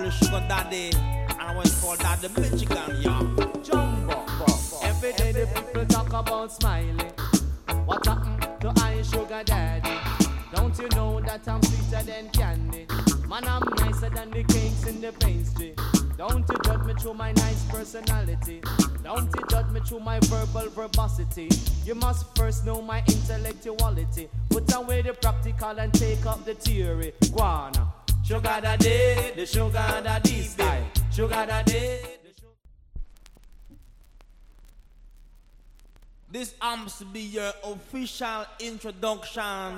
the sugar daddy, and I was called Daddy Michigan, yeah. Jumbo. Every day the people talk about Smiley. What happened to I sugar daddy? Don't you know that I'm sweeter than candy? Man, I'm nicer than the cakes in the pastry. Don't you judge me through my nice personality. Don't you judge me through my verbal verbosity. You must first know my intellectuality. Put away the practical and take up the theory. Guana. Sugar daddy, the sugar daddy style. Sugar daddy. This happens to be your official introduction.